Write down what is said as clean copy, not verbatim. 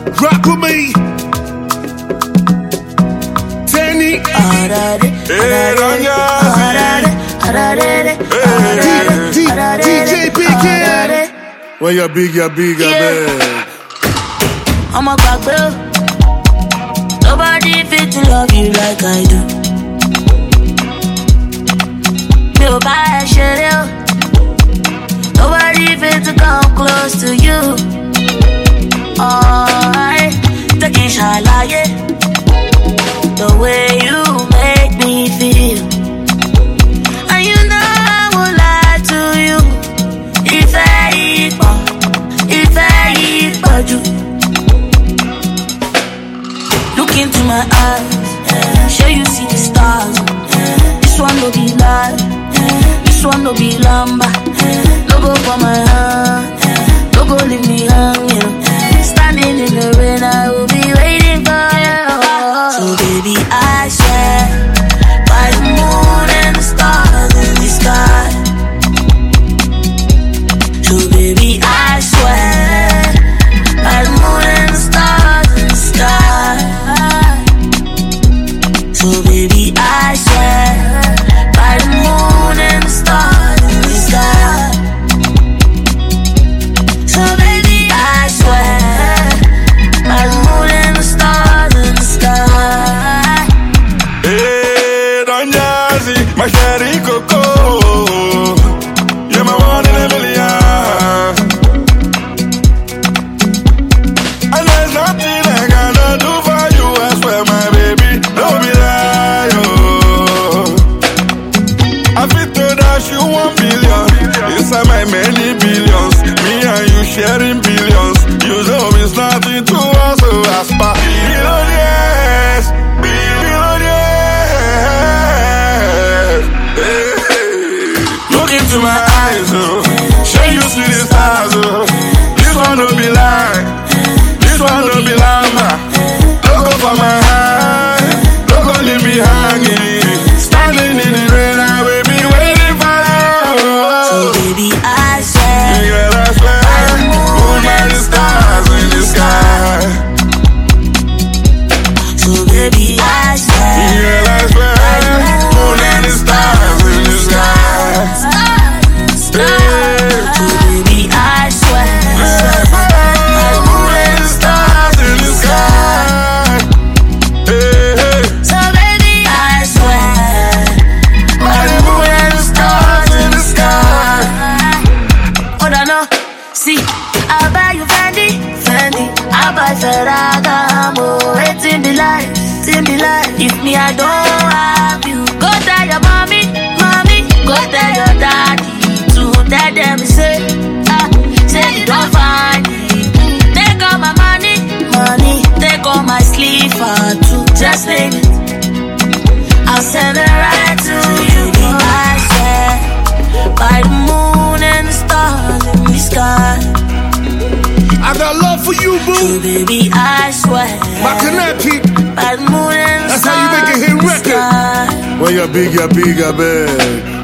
Rock with me. Tenny. DJ Big. When you're big, I beg. I'm a back, bro. Nobody fit to love you like I do. Feel bad, shit, nobody fit to come close to you. Alright, taking shala, yeah. The way you make me feel, and you know I won't lie to you. If I you look into my eyes, sure you see the stars. This one no be lie, this one no be lamba. No go for my hand, no go leave me hanging. Standing in the rain, I will be waiting for you. So baby, I swear by the moon and the stars in the sky. So baby, I swear by the moon and the stars in the sky. So baby, I swear by the moon and the stars in the sky. So baby, I swear by the moon and the stars in the sky. Hey, Don Jazzy, my cherry coco, you're my one in a million. And there's nothing I cannot do for you. I swear, my baby, don't be lie, oh. I fit to dash you 1 billion inside my many billions. Me and you sharing billions. You know it's nothing to us, so as per billionaires, billionaires. Hey. Look into my eyes, oh. Show you see the stars, oh. This one don't be lie, this one don't be lama. Don't go for my hand, don't go leave me hanging. Standing in the rain, I will be waiting for you. So baby, I swear, Yeah, I swear, by the moon and the stars in the sky. so baby, I swear, Yeah, I swear, moon and the stars in the sky. so baby, I swear, by the moon and the stars in the sky. So baby, I swear, by the moon and the stars in the sky. Hold on, no. See, I buy you Fendi, I buy Ferragamo. Waiting be life, if me I don't have you, go tell your mommy, go tell your daddy to tell them say you don't find me. Take all my money, take all my sleeper too. Just name it, I'll send it right to you. I swear by the moon and the stars in the sky. I got love for you, boo. So baby, I swear Makanaki. by the moon and the That's stars how you make a hit in the record. sky. When you're big, I beg.